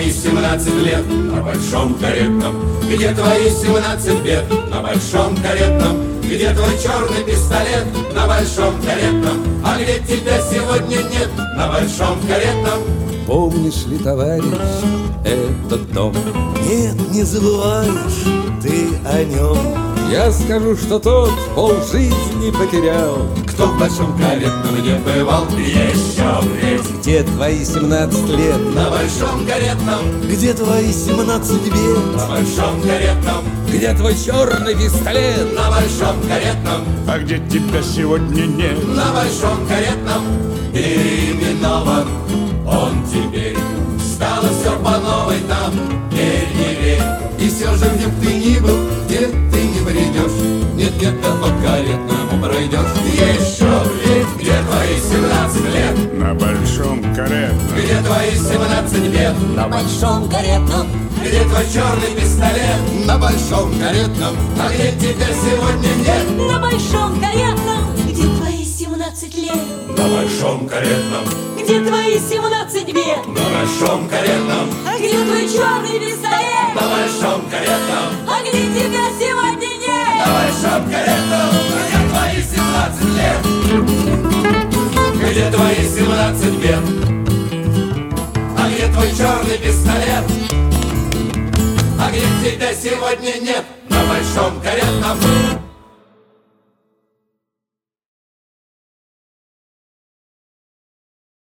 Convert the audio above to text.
твои 17 лет на большом каретном? Где твои 17 бед на большом каретном? Где твой черный пистолет на большом каретном? А где тебя сегодня нет на большом каретном? Помнишь ли, товарищ, этот дом? Нет, не забываешь ты о нем. Я скажу, что тот полжизни потерял. Кто в большом каретном не бывал, еще вред. Где твои 17 лет? На большом каретном, Где твои 17 бед? на большом каретном, Где твой черный пистолет? на большом каретном, А где тебя сегодня нет? на большом каретном. Переименован он теперь. Стало все по новой там, верь, не верь. И все же, где б ты ни был, где ты не бредешь, нет-нет, да по каретному пройдешь. Еще верь, где твои 17 лет, На большом каретном. где твои 17 бед, На большом каретном. где твой черный пистолет, на большом каретном. А где тебя сегодня нет, На большом каретном. Где твои 17 лет? на большом каретном, Где твои 17 бед? на большом каретном, А где твой черный пистолет? на большом каретном, А где тебя сегодня нет? на большом каретном. Где твои 17 лет, где твои 17 бед, а где твой черный пистолет, а где тебя сегодня нет, на большом каретном.